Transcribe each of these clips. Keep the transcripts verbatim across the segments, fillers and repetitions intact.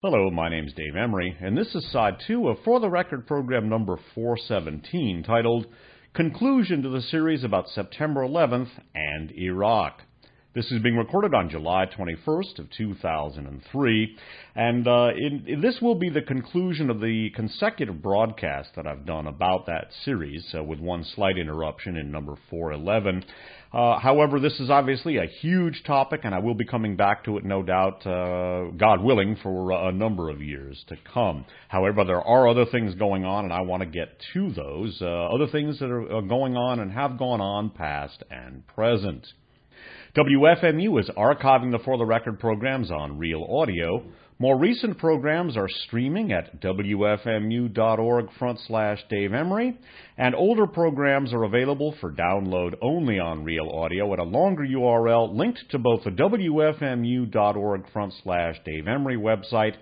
Hello, my name's Dave Emery, and this is side two of For the Record program number four seventeen, titled Conclusion to the Series about September eleventh and Iraq. This is being recorded on July twenty-first of two thousand three, and uh, in, in, this will be the conclusion of the consecutive broadcasts that I've done about that series, uh, with one slight interruption in number four eleven. Uh, however, this is obviously a huge topic, and I will be coming back to it, no doubt, uh, God willing, for a number of years to come. However, there are other things going on, and I want to get to those, uh, other things that are going on and have gone on past and present. W F M U is archiving the For the Record programs on Real Audio. More recent programs are streaming at W F M U dot org front slash Dave Emery, and older programs are available for download only on Real Audio at a longer U R L linked to both the W F M U dot org front slash Dave Emery website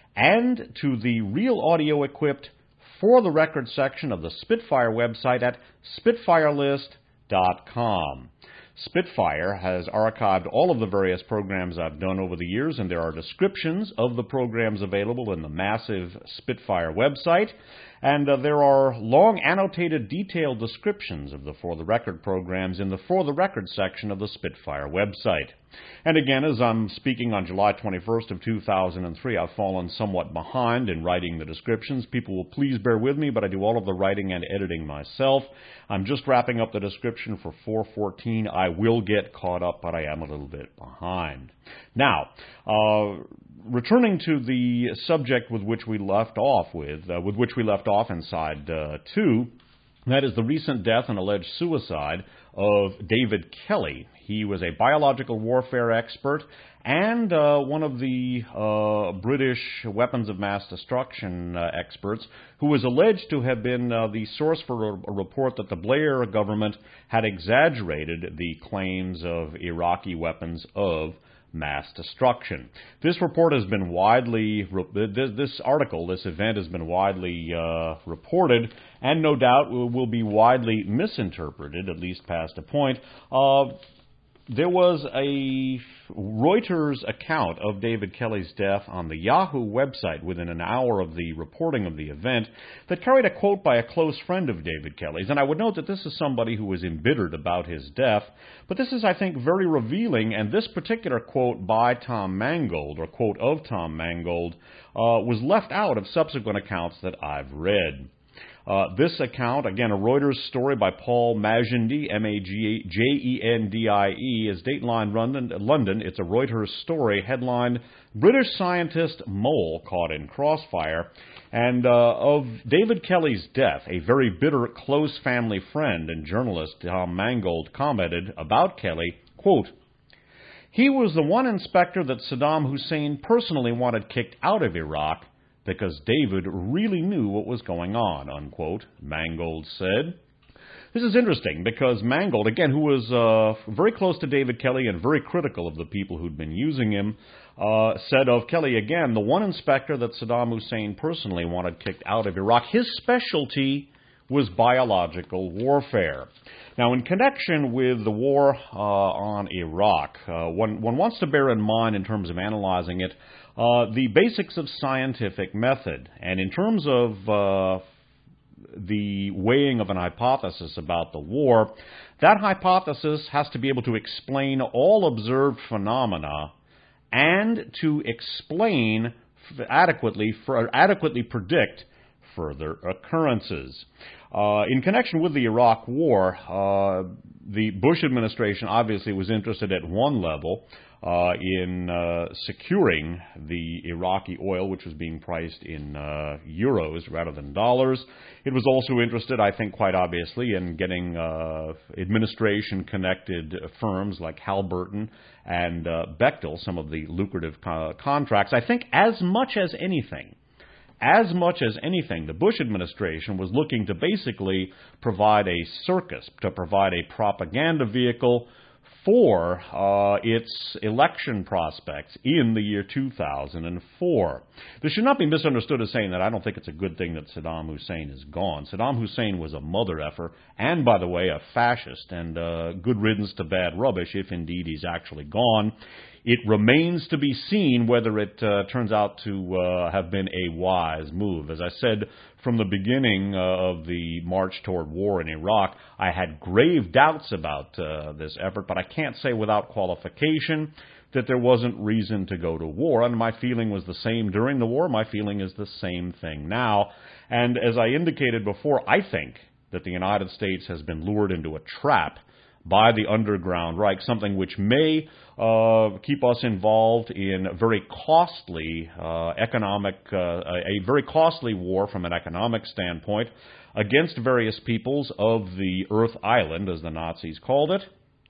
and to the Real Audio equipped For the Record section of the Spitfire website at spitfire list dot com. Spitfire has archived all of the various programs I've done over the years, and there are descriptions of the programs available in the massive Spitfire website, and uh, there are long annotated detailed descriptions of the For the Record programs in the For the Record section of the Spitfire website. And again, as I'm speaking on July twenty-first of two thousand three, I've fallen somewhat behind in writing the descriptions. People will please bear with me, but I do all of the writing and editing myself. I'm just wrapping up the description for four fourteen. I will get caught up, but I am a little bit behind. Now, uh, returning to the subject with which we left off with, uh, with which we left off in side uh, two, that is the recent death and alleged suicide of David Kelly. He was a biological warfare expert and uh, one of the uh, British weapons of mass destruction uh, experts who was alleged to have been uh, the source for a, a report that the Blair government had exaggerated the claims of Iraqi weapons of mass destruction. This report has been widely, this, this article, this event has been widely uh, reported, and no doubt will be widely misinterpreted, at least past a point. Uh, there was a Reuters account of David Kelly's death on the Yahoo website within an hour of the reporting of the event that carried a quote by a close friend of David Kelly's. And I would note that this is somebody who was embittered about his death, but this is, I think, very revealing, and this particular quote by Tom Mangold, or quote of Tom Mangold, uh, was left out of subsequent accounts that I've read. Uh, this account, again, a Reuters story by Paul Magendie, M A G J E N D I E, is Dateline London. London. It's a Reuters story headlined, British Scientist Mole Caught in Crossfire. And uh, of David Kelly's death, a very bitter, close family friend and journalist, Tom Mangold, commented about Kelly, quote, "He was the one inspector that Saddam Hussein personally wanted kicked out of Iraq, because David really knew what was going on," unquote, Mangold said. This is interesting because Mangold, again, who was uh, very close to David Kelly and very critical of the people who'd been using him, uh, said of Kelly, again, the one inspector that Saddam Hussein personally wanted kicked out of Iraq, his specialty was biological warfare. Now, in connection with the war uh, on Iraq, uh, one, one wants to bear in mind, in terms of analyzing it, uh, the basics of scientific method. And in terms of uh, the weighing of an hypothesis about the war, that hypothesis has to be able to explain all observed phenomena and to explain adequately, for, adequately predict further occurrences. Uh, in connection with the Iraq War, uh, the Bush administration obviously was interested at one level uh, in uh, securing the Iraqi oil, which was being priced in uh, euros rather than dollars. It was also interested, I think quite obviously, in getting uh, administration-connected firms like Halliburton and uh, Bechtel, some of the lucrative co- contracts. I think as much as anything, As much as anything, the Bush administration was looking to basically provide a circus, to provide a propaganda vehicle for uh, its election prospects in the year two thousand four. This should not be misunderstood as saying that I don't think it's a good thing that Saddam Hussein is gone. Saddam Hussein was a mother effer, and, by the way, a fascist, and uh, good riddance to bad rubbish if indeed he's actually gone. It remains to be seen whether it uh, turns out to uh, have been a wise move. As I said from the beginning uh, of the march toward war in Iraq, I had grave doubts about uh, this effort, but I can't say without qualification that there wasn't reason to go to war. And my feeling was the same during the war. My feeling is the same thing now. And as I indicated before, I think that the United States has been lured into a trap by the underground Reich, something which may uh, keep us involved in very costly uh, economic, uh, a very costly war from an economic standpoint against various peoples of the Earth Island, as the Nazis called it.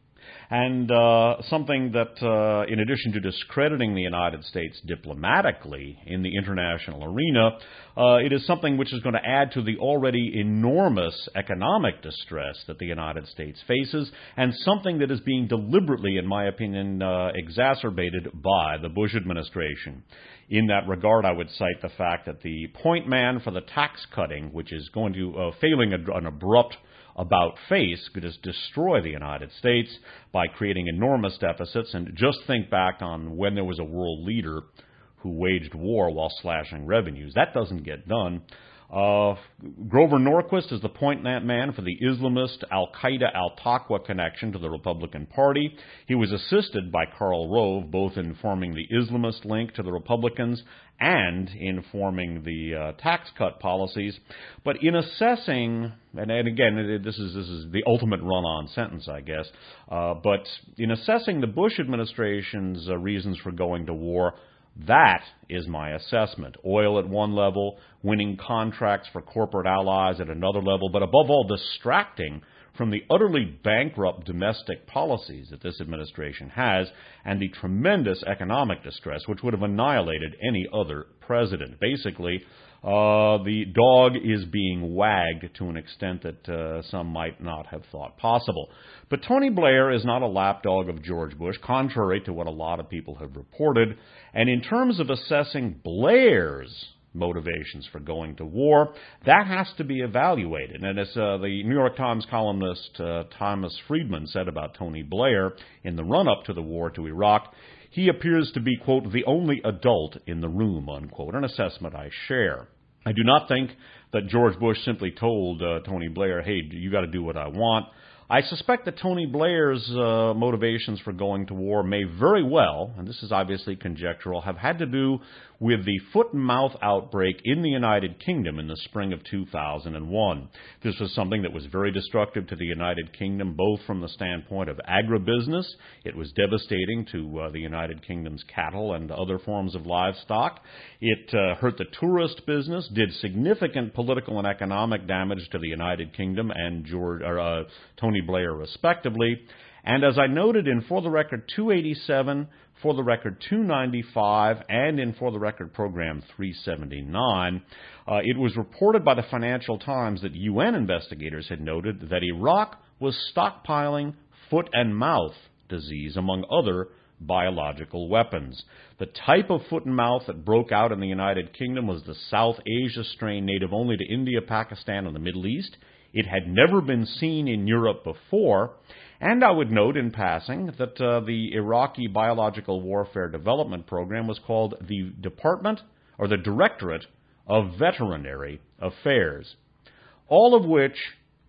And uh, something that, uh, in addition to discrediting the United States diplomatically in the international arena, uh, it is something which is going to add to the already enormous economic distress that the United States faces, and something that is being deliberately, in my opinion, uh, exacerbated by the Bush administration. In that regard, I would cite the fact that the point man for the tax cutting, which is going to, uh, failing a, an abrupt about face, could just destroy the United States by creating enormous deficits. And just think back on when there was a world leader who waged war while slashing revenues. That doesn't get done. Uh, Grover Norquist is the point man for the Islamist Al-Qaeda Al-Taqwa connection to the Republican Party. He was assisted by Karl Rove, both in forming the Islamist link to the Republicans and in forming the uh, tax cut policies. But in assessing, and, and again, this is this is the ultimate run-on sentence, I guess, uh, but in assessing the Bush administration's uh, reasons for going to war, that is my assessment. Oil at one level, winning contracts for corporate allies at another level, but above all, distracting from the utterly bankrupt domestic policies that this administration has and the tremendous economic distress which would have annihilated any other president. Basically, uh, the dog is being wagged to an extent that uh, some might not have thought possible. But Tony Blair is not a lapdog of George Bush, contrary to what a lot of people have reported. And in terms of assessing Blair's motivations for going to war, that has to be evaluated. And as uh, the New York Times columnist uh, Thomas Friedman said about Tony Blair in the run-up to the war to Iraq, he appears to be, quote, the only adult in the room, unquote, an assessment I share. I do not think that George Bush simply told uh, Tony Blair, hey, you got to do what I want. I suspect that Tony Blair's uh, motivations for going to war may very well, and this is obviously conjectural, have had to do with the foot and mouth outbreak in the United Kingdom in the spring of two thousand one. This was something that was very destructive to the United Kingdom, both from the standpoint of agribusiness. It was devastating to uh, the United Kingdom's cattle and other forms of livestock. It uh, hurt the tourist business, did significant political and economic damage to the United Kingdom and George, or, uh, Tony Blair, respectively. And as I noted in For the Record two eighty-seven, For the Record two ninety-five, and in For the Record Program three seventy-nine, uh, it was reported by the Financial Times that U N investigators had noted that Iraq was stockpiling foot and mouth disease, among other biological weapons. The type of foot and mouth that broke out in the United Kingdom was the South Asia strain native only to India, Pakistan, and the Middle East. It had never been seen in Europe before, and I would note in passing that uh, the Iraqi Biological Warfare Development Program was called the Department, or the Directorate of Veterinary Affairs, all of which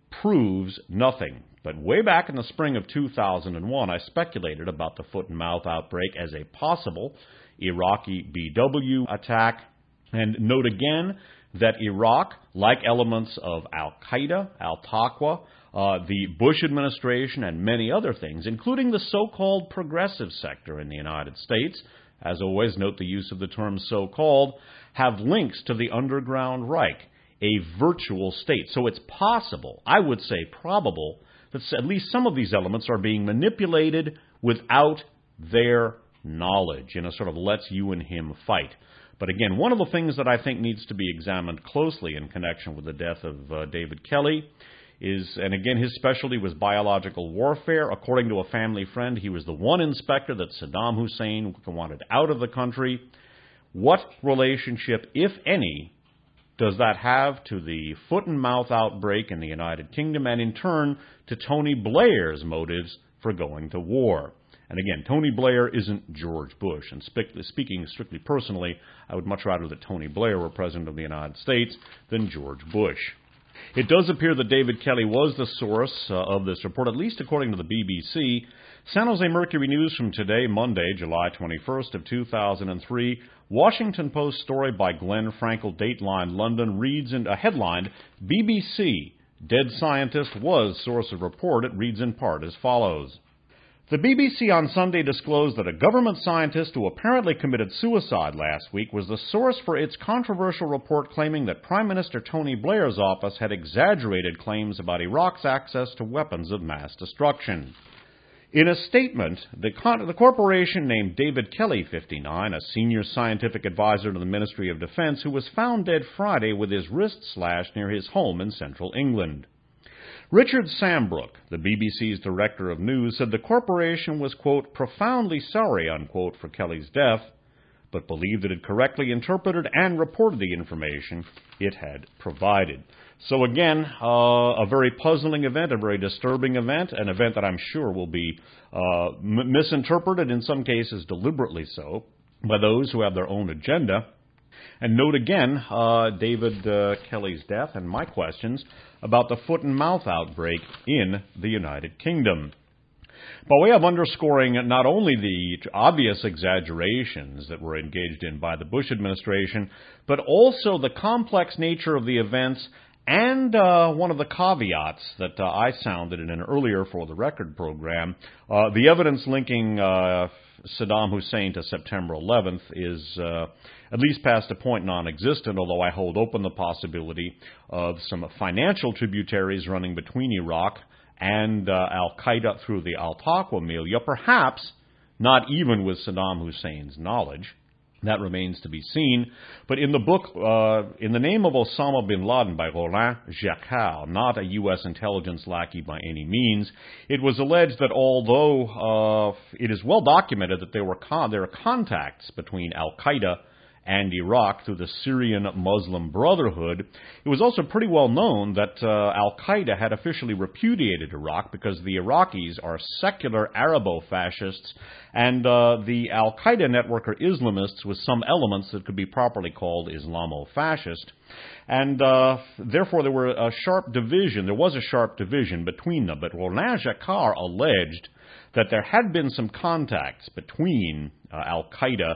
proves nothing. But way back in the spring of two thousand one, I speculated about the foot and mouth outbreak as a possible Iraqi B W attack, and note again that Iraq, like elements of Al-Qaeda, Al-Taqwa, uh, the Bush administration, and many other things, including the so-called progressive sector in the United States, as always, note the use of the term so-called, have links to the underground Reich, a virtual state. So it's possible, I would say probable, that at least some of these elements are being manipulated without their knowledge in a sort of let's you and him fight. But again, one of the things that I think needs to be examined closely in connection with the death of uh, David Kelly is, and again, his specialty was biological warfare. According to a family friend, he was the one inspector that Saddam Hussein wanted out of the country. What relationship, if any, does that have to the foot and mouth outbreak in the United Kingdom, and in turn to Tony Blair's motives for going to war? And again, Tony Blair isn't George Bush. And spe- speaking strictly personally, I would much rather that Tony Blair were President of the United States than George Bush. It does appear that David Kelly was the source uh, of this report, at least according to the B B C. San Jose Mercury News from today, Monday, July twenty-first of two thousand three. Washington Post story by Glenn Frankel, Dateline London, reads in a headline, B B C, Dead Scientist Was Source of Report. It reads in part as follows. The B B C on Sunday disclosed that a government scientist who apparently committed suicide last week was the source for its controversial report claiming that Prime Minister Tony Blair's office had exaggerated claims about Iraq's access to weapons of mass destruction. In a statement, the, con- the corporation named David Kelly, fifty-nine, a senior scientific advisor to the Ministry of Defense, who was found dead Friday with his wrist slashed near his home in central England. Richard Sambrook, the B B C's director of news, said the corporation was, quote, profoundly sorry, unquote, for Kelly's death, but believed it had correctly interpreted and reported the information it had provided. So again, uh, a very puzzling event, a very disturbing event, an event that I'm sure will be uh, m- misinterpreted, in some cases deliberately so, by those who have their own agenda. And note again uh, David uh, Kelly's death and my questions about the foot and mouth outbreak in the United Kingdom. By way of underscoring not only the obvious exaggerations that were engaged in by the Bush administration, but also the complex nature of the events and uh, one of the caveats that uh, I sounded in an earlier For the Record program, uh, the evidence linking uh, Saddam Hussein to September eleventh is uh, at least past a point non-existent, although I hold open the possibility of some financial tributaries running between Iraq and uh, Al-Qaeda through the Al-Taqwa milieu, perhaps not even with Saddam Hussein's knowledge. That remains to be seen. But in the book, uh, In the Name of Osama bin Laden by Roland Jacquard, not a U S intelligence lackey by any means, it was alleged that although uh, it is well documented that there were con- there are contacts between Al-Qaeda and Iraq through the Syrian Muslim Brotherhood, it was also pretty well known that uh, Al-Qaeda had officially repudiated Iraq because the Iraqis are secular Arabo-fascists, and uh, the Al-Qaeda network are Islamists with some elements that could be properly called Islamo-fascist. And uh, therefore there were a sharp division, there was a sharp division between them, but Roland Jacquard alleged that there had been some contacts between uh, Al-Qaeda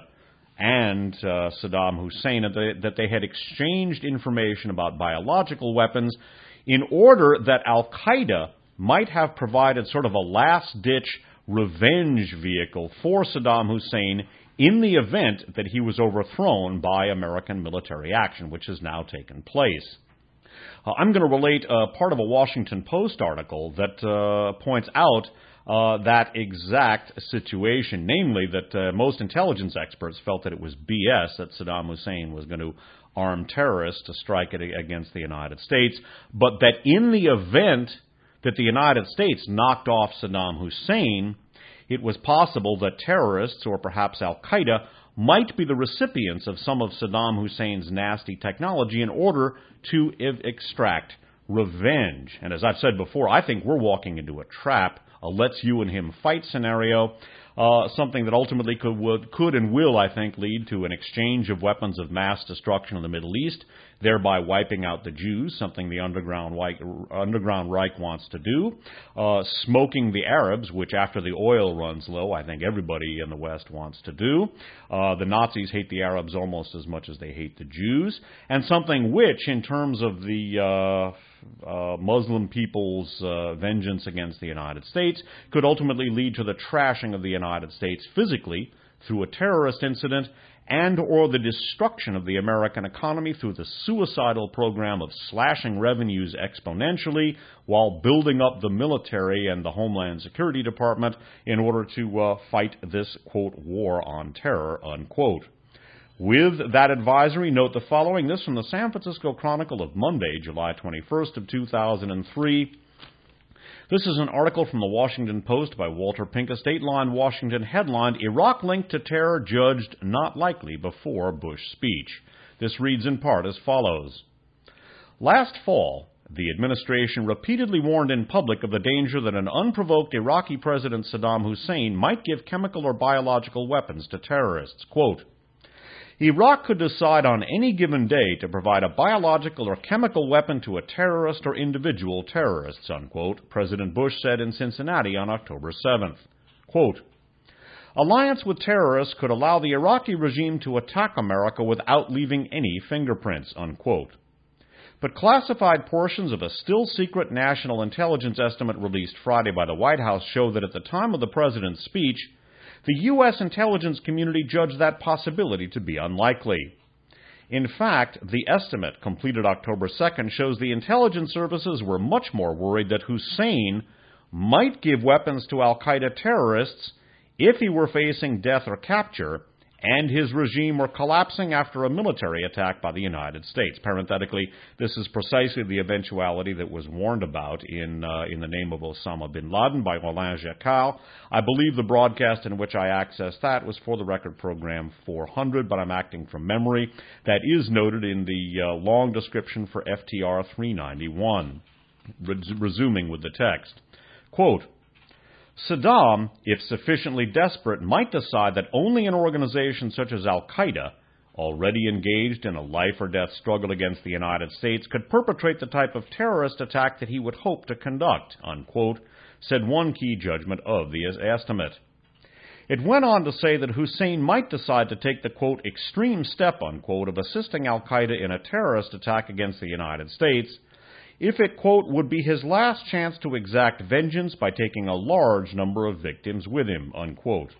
and uh, Saddam Hussein, and they, that they had exchanged information about biological weapons in order that Al-Qaeda might have provided sort of a last-ditch revenge vehicle for Saddam Hussein in the event that he was overthrown by American military action, which has now taken place. Uh, I'm going to relate uh, part of a Washington Post article that uh, points out Uh, that exact situation, namely that uh, most intelligence experts felt that it was B S that Saddam Hussein was going to arm terrorists to strike it against the United States, but that in the event that the United States knocked off Saddam Hussein, it was possible that terrorists, or perhaps Al-Qaeda, might be the recipients of some of Saddam Hussein's nasty technology in order to ev- extract revenge. And as I've said before, I think we're walking into a trap, a let's you and him fight scenario, uh, something that ultimately could, would, could and will, I think, lead to an exchange of weapons of mass destruction in the Middle East, thereby wiping out the Jews, something the underground, underground Reich wants to do, uh, smoking the Arabs, which after the oil runs low, I think everybody in the West wants to do. Uh, the Nazis hate the Arabs almost as much as they hate the Jews, and something which, in terms of the uh, Uh, Muslim people's uh, vengeance against the United States, could ultimately lead to the trashing of the United States physically through a terrorist incident and or the destruction of the American economy through the suicidal program of slashing revenues exponentially while building up the military and the Homeland Security Department in order to uh, fight this, quote, war on terror, unquote. With that advisory, note the following. This from the San Francisco Chronicle of Monday, July twenty-first of two thousand three. This is an article from the Washington Post by Walter Pincus, Dateline Washington, headlined, Iraq linked to terror judged not likely before Bush speech. This reads in part as follows. Last fall, the administration repeatedly warned in public of the danger that an unprovoked Iraqi President Saddam Hussein might give chemical or biological weapons to terrorists. Quote, Iraq could decide on any given day to provide a biological or chemical weapon to a terrorist or individual terrorists, unquote, President Bush said in Cincinnati on October seventh. Quote, alliance with terrorists could allow the Iraqi regime to attack America without leaving any fingerprints, unquote. But classified portions of a still-secret national intelligence estimate released Friday by the White House show that at the time of the president's speech, the U S intelligence community judged that possibility to be unlikely. In fact, the estimate, completed October second, shows the intelligence services were much more worried that Hussein might give weapons to al-Qaeda terrorists if he were facing death or capture, and his regime were collapsing after a military attack by the United States. Parenthetically, this is precisely the eventuality that was warned about in uh, in the name of Osama bin Laden by Roland Jacqual. I believe the broadcast in which I accessed that was For the Record program four hundred, but I'm acting from memory. That is noted in the uh, long description for F T R three ninety-one. Res- resuming with the text. Quote, Saddam, if sufficiently desperate, might decide that only an organization such as al-Qaeda, already engaged in a life-or-death struggle against the United States, could perpetrate the type of terrorist attack that he would hope to conduct, unquote, said one key judgment of the estimate. It went on to say that Hussein might decide to take the, quote, extreme step, unquote, of assisting al-Qaeda in a terrorist attack against the United States, if it, quote, would be his last chance to exact vengeance by taking a large number of victims with him, unquote.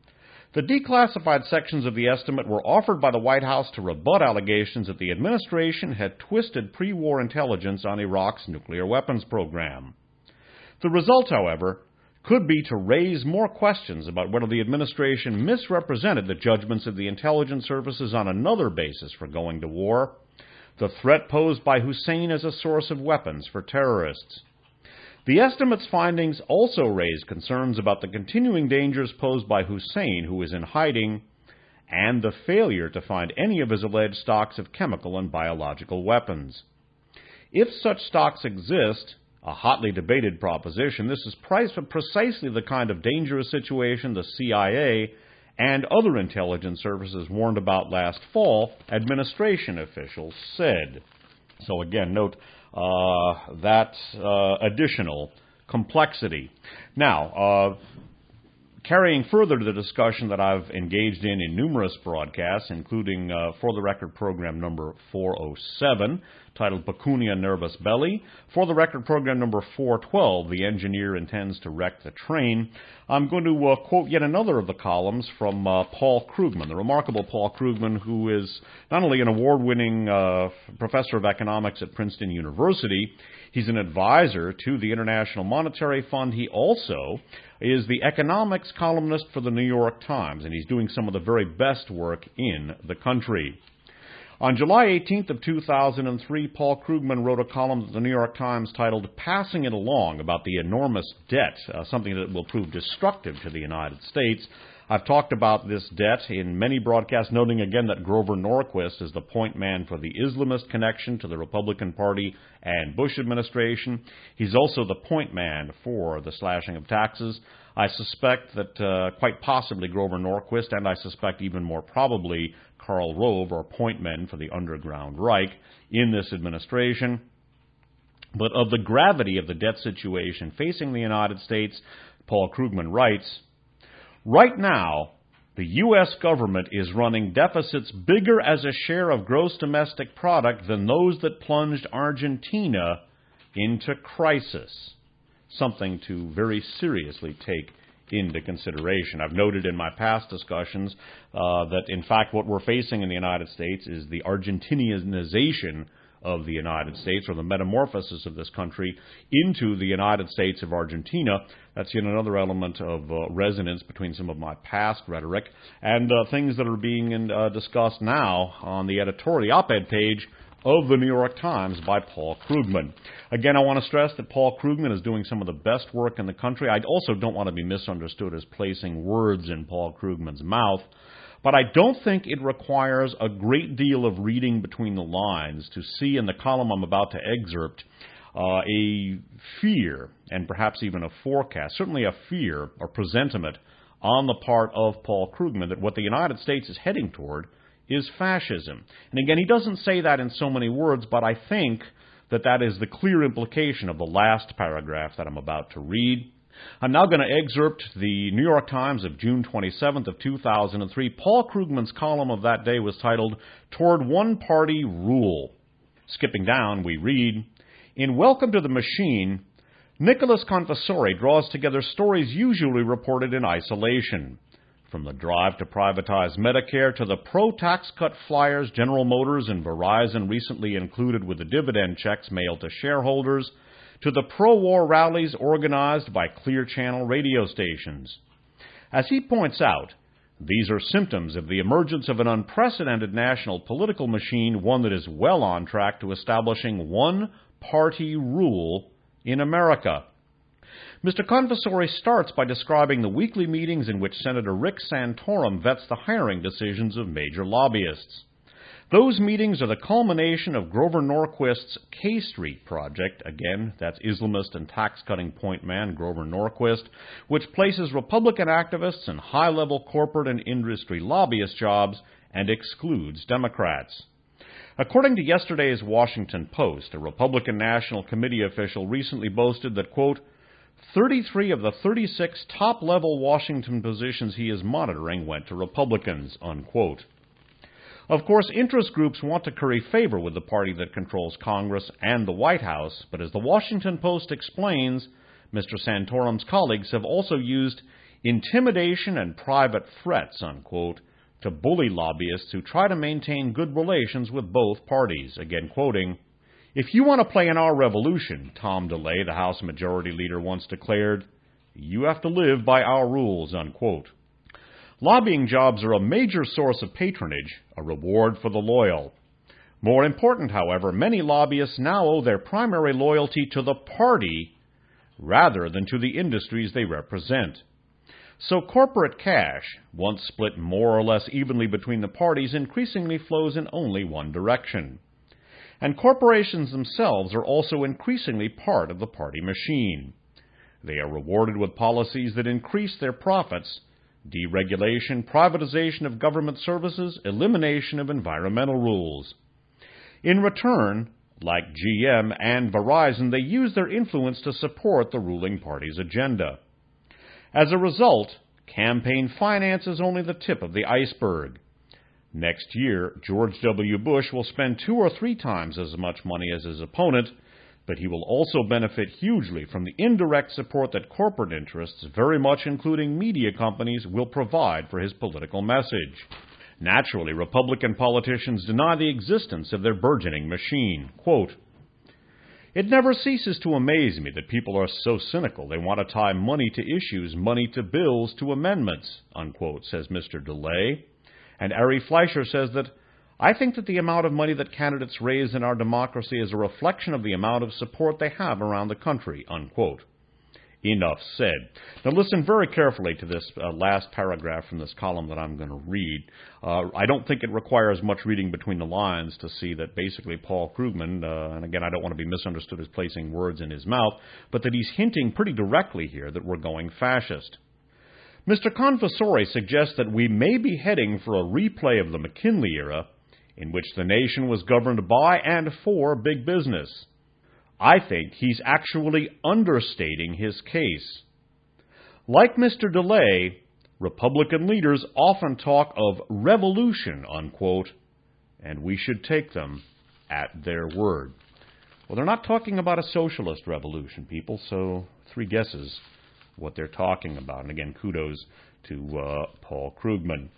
The declassified sections of the estimate were offered by the White House to rebut allegations that the administration had twisted pre-war intelligence on Iraq's nuclear weapons program. The result, however, could be to raise more questions about whether the administration misrepresented the judgments of the intelligence services on another basis for going to war, the threat posed by Hussein as a source of weapons for terrorists. The estimate's findings also raise concerns about the continuing dangers posed by Hussein, who is in hiding, and the failure to find any of his alleged stocks of chemical and biological weapons. If such stocks exist, a hotly debated proposition, this is precisely the kind of dangerous situation the C I A and other intelligence services warned about last fall, administration officials said. So again, note uh, that uh, additional complexity. Now, uh, carrying further to the discussion that I've engaged in in numerous broadcasts, including uh, For the Record program number four oh seven, titled Pecunia Nervus Belli, For the Record program number four twelve, The Engineer Intends to Wreck the Train, I'm going to uh, quote yet another of the columns from uh, Paul Krugman, the remarkable Paul Krugman, who is not only an award-winning uh, professor of economics at Princeton University, he's an advisor to the International Monetary Fund. He also is the economics columnist for the New York Times, and he's doing some of the very best work in the country. On July eighteenth of two thousand three, Paul Krugman wrote a column at the New York Times titled Passing It Along, about the enormous debt, uh, something that will prove destructive to the United States. I've talked about this debt in many broadcasts, noting again that Grover Norquist is the point man for the Islamist connection to the Republican Party and Bush administration. He's also the point man for the slashing of taxes. I suspect that uh, quite possibly Grover Norquist, and I suspect even more probably Karl Rove, are point men for the Underground Reich in this administration. But of the gravity of the debt situation facing the United States, Paul Krugman writes, right now, the U S government is running deficits bigger as a share of gross domestic product than those that plunged Argentina into crisis. Something to very seriously take into consideration. I've noted in my past discussions uh, that, in fact, what we're facing in the United States is the Argentinianization of the United States, or the metamorphosis of this country into the United States of Argentina. That's yet another element of uh, resonance between some of my past rhetoric and uh, things that are being uh, discussed now on the editorial, the op-ed page of the New York Times by Paul Krugman. Again, I want to stress that Paul Krugman is doing some of the best work in the country. I also don't want to be misunderstood as placing words in Paul Krugman's mouth, but I don't think it requires a great deal of reading between the lines to see in the column I'm about to excerpt uh, a fear, and perhaps even a forecast, certainly a fear or presentiment on the part of Paul Krugman that what the United States is heading toward is fascism. And again, he doesn't say that in so many words, but I think that that is the clear implication of the last paragraph that I'm about to read. I'm now going to excerpt the New York Times of June twenty-seventh of two thousand three. Paul Krugman's column of that day was titled, "Toward One-Party Rule." Skipping down, we read, "In Welcome to the Machine, Nicholas Confessore draws together stories usually reported in isolation. From the drive to privatize Medicare to the pro-tax cut flyers General Motors and Verizon recently included with the dividend checks mailed to shareholders, to the pro-war rallies organized by Clear Channel radio stations. As he points out, these are symptoms of the emergence of an unprecedented national political machine, one that is well on track to establishing one-party rule in America." Mister Confessore starts by describing the weekly meetings in which Senator Rick Santorum vets the hiring decisions of major lobbyists. Those meetings are the culmination of Grover Norquist's K Street project, again, that's Islamist and tax-cutting point man Grover Norquist, which places Republican activists in high-level corporate and industry lobbyist jobs and excludes Democrats. According to yesterday's Washington Post, a Republican National Committee official recently boasted that, quote, thirty-three of the thirty-six top-level Washington positions he is monitoring went to Republicans, unquote. Of course, interest groups want to curry favor with the party that controls Congress and the White House, but as the Washington Post explains, Mister Santorum's colleagues have also used intimidation and private threats, unquote, to bully lobbyists who try to maintain good relations with both parties, again quoting, "If you want to play in our revolution," Tom DeLay, the House Majority Leader, once declared, "you have to live by our rules," unquote. Lobbying jobs are a major source of patronage, a reward for the loyal. More important, however, many lobbyists now owe their primary loyalty to the party rather than to the industries they represent. So corporate cash, once split more or less evenly between the parties, increasingly flows in only one direction. And corporations themselves are also increasingly part of the party machine. They are rewarded with policies that increase their profits, deregulation, privatization of government services, elimination of environmental rules. In return, like G M and Verizon, they use their influence to support the ruling party's agenda. As a result, campaign finance is only the tip of the iceberg. Next year, George W. Bush will spend two or three times as much money as his opponent, but he will also benefit hugely from the indirect support that corporate interests, very much including media companies, will provide for his political message. Naturally, Republican politicians deny the existence of their burgeoning machine. Quote, "It never ceases to amaze me that people are so cynical they want to tie money to issues, money to bills, to amendments," unquote, says Mister DeLay. And Ari Fleischer says that, "I think that the amount of money that candidates raise in our democracy is a reflection of the amount of support they have around the country," unquote. Enough said. Now listen very carefully to this uh, last paragraph from this column that I'm going to read. Uh, I don't think it requires much reading between the lines to see that basically Paul Krugman, uh, and again I don't want to be misunderstood as placing words in his mouth, but that he's hinting pretty directly here that we're going fascist. Mister Confessore suggests that we may be heading for a replay of the McKinley era, in which the nation was governed by and for big business. I think he's actually understating his case. Like Mister DeLay, Republican leaders often talk of revolution, unquote, and we should take them at their word. Well, they're not talking about a socialist revolution, people, so three guesses what they're talking about. And again, kudos to uh, Paul Krugman.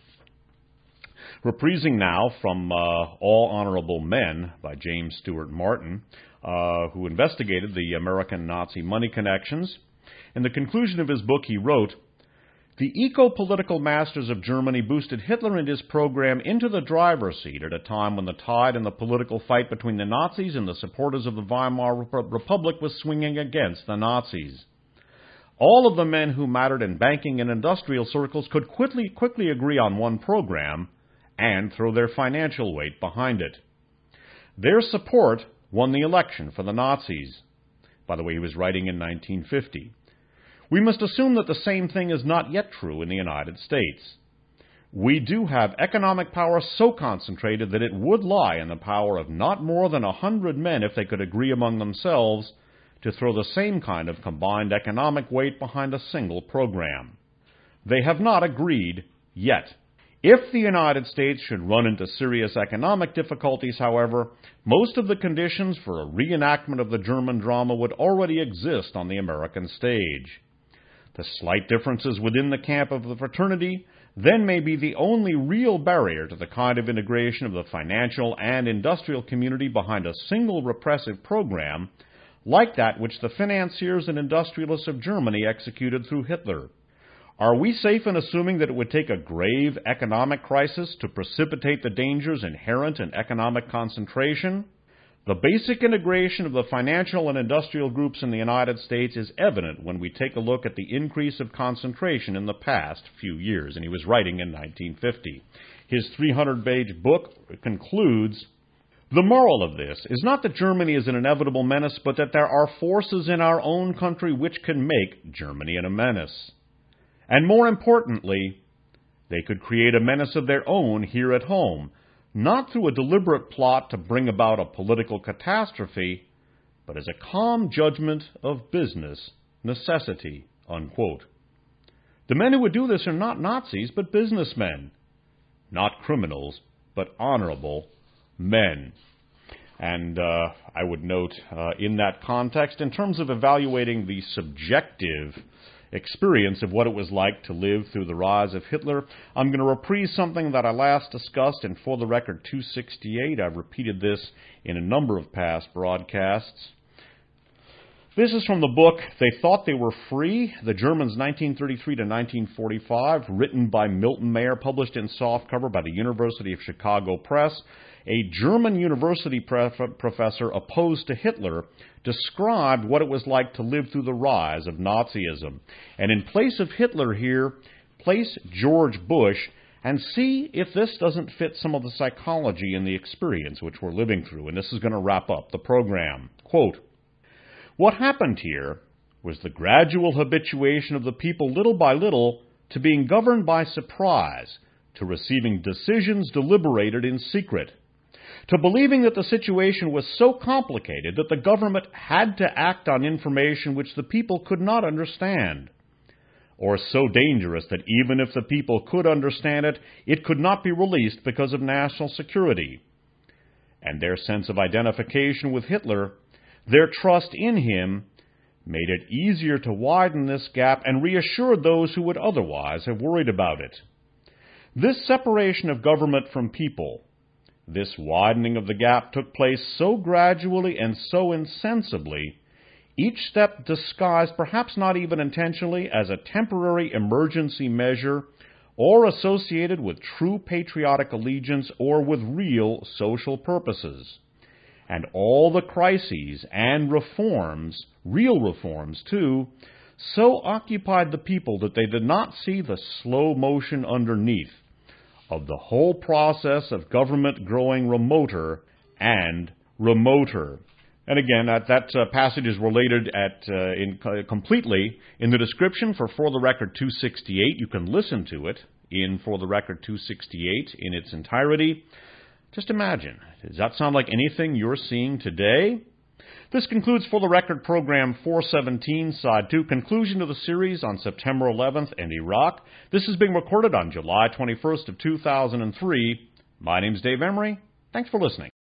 Reprising now from uh, All Honorable Men by James Stewart Martin, uh, who investigated the American Nazi money connections. In the conclusion of his book, he wrote, "The eco-political masters of Germany boosted Hitler and his program into the driver's seat at a time when the tide in the political fight between the Nazis and the supporters of the Weimar Republic was swinging against the Nazis. All of the men who mattered in banking and industrial circles could quickly, quickly agree on one program and throw their financial weight behind it. Their support won the election for the Nazis. By the way, he was writing in nineteen fifty. We must assume that the same thing is not yet true in the United States. We do have economic power so concentrated that it would lie in the power of not more than a hundred men, if they could agree among themselves, to throw the same kind of combined economic weight behind a single program. They have not agreed yet. If the United States should run into serious economic difficulties, however, most of the conditions for a reenactment of the German drama would already exist on the American stage. The slight differences within the camp of the fraternity then may be the only real barrier to the kind of integration of the financial and industrial community behind a single repressive program like that which the financiers and industrialists of Germany executed through Hitler. Are we safe in assuming that it would take a grave economic crisis to precipitate the dangers inherent in economic concentration? The basic integration of the financial and industrial groups in the United States is evident when we take a look at the increase of concentration in the past few years, and he was writing in nineteen fifty. His three hundred page book concludes, "The moral of this is not that Germany is an inevitable menace, but that there are forces in our own country which can make Germany a menace. And more importantly, they could create a menace of their own here at home, not through a deliberate plot to bring about a political catastrophe, but as a calm judgment of business necessity," unquote. The men who would do this are not Nazis, but businessmen. Not criminals, but honorable men. And uh, I would note uh, in that context, in terms of evaluating the subjective experience of what it was like to live through the rise of Hitler, I'm going to reprise something that I last discussed in For the Record two sixty-eight. I've repeated this in a number of past broadcasts. This is from the book They Thought They Were Free, The Germans nineteen thirty-three to nineteen forty-five, written by Milton Mayer, published in softcover by the University of Chicago Press. A German university pref- professor opposed to Hitler described what it was like to live through the rise of Nazism. And in place of Hitler here, place George Bush and see if this doesn't fit some of the psychology and the experience which we're living through. And this is going to wrap up the program. Quote, "What happened here was the gradual habituation of the people little by little to being governed by surprise, to receiving decisions deliberated in secret, to believing that the situation was so complicated that the government had to act on information which the people could not understand, or so dangerous that even if the people could understand it, it could not be released because of national security. And their sense of identification with Hitler, their trust in him, made it easier to widen this gap and reassured those who would otherwise have worried about it. This separation of government from people, this widening of the gap took place so gradually and so insensibly, each step disguised, perhaps not even intentionally, as a temporary emergency measure or associated with true patriotic allegiance or with real social purposes. And all the crises and reforms, real reforms too, so occupied the people that they did not see the slow motion underneath of the whole process of government growing remoter and remoter." And again, that, that uh, passage is related at uh, in, uh, completely in the description for For the Record two sixty-eight. You can listen to it in For the Record two sixty-eight in its entirety. Just imagine, does that sound like anything you're seeing today? This concludes For the Record Program four seventeen, Side two, conclusion to the series on September eleventh and Iraq. This is being recorded on July twenty-first of two thousand three. My name's Dave Emery. Thanks for listening.